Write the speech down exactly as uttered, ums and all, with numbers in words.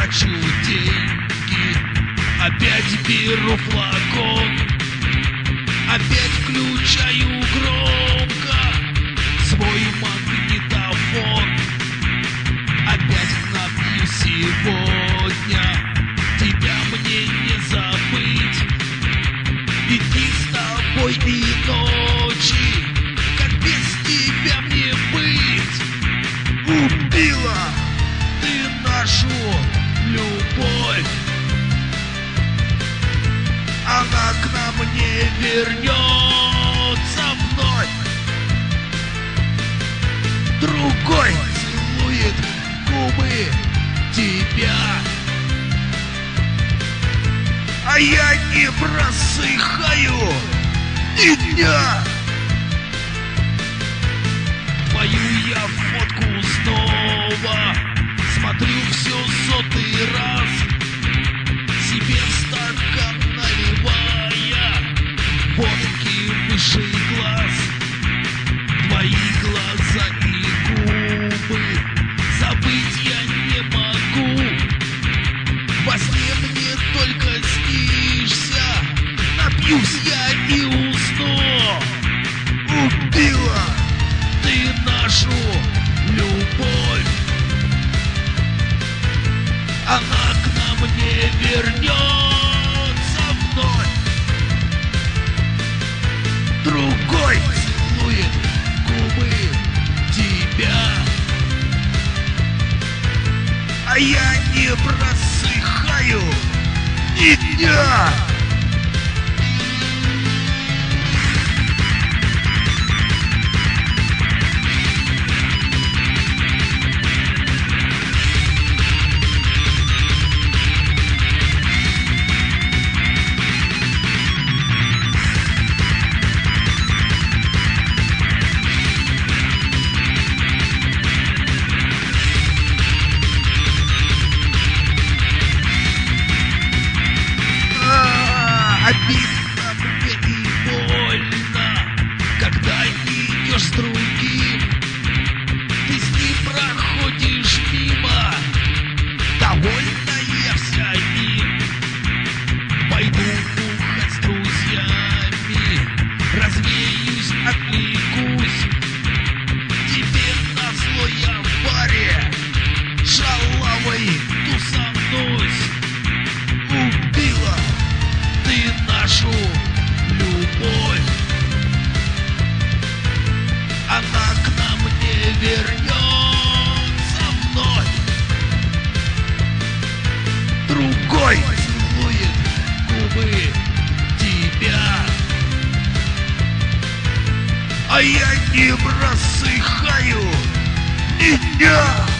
трачу деньги, опять беру флакон, опять включаю громко свой магнитофон. Опять напью сегодня, тебя мне не забыть. Идти с тобой и ночи, как без тебя мне быть? Убила ты нашу любовь, она к нам не вернется вновь. Другой целует губы тебя, а я не просыхаю ни дня. Твою я фотку снова смотрю все сотый раз, себе в стакан наливая водки выше глаз. Твои глаза и губы забыть я не могу. Во сне мне только снишься, напьюсь я и усну. Убила ты нашу любовь, она к нам не вернется вновь. Другой целует губы тебя, а я не просыхаю ни дня. Обидно мне и больно, когда идешь с другим, ты с ним проходишь мимо, довольная вся им. Пойду бухать с друзьями, развеюсь, отвлекусь. Тебе назло я в баре шалавой тусанусь. Убила ты нашу любовь, она к нам не вернется вновь. Другой целует губы тебя, а я не просыхаю ни дня.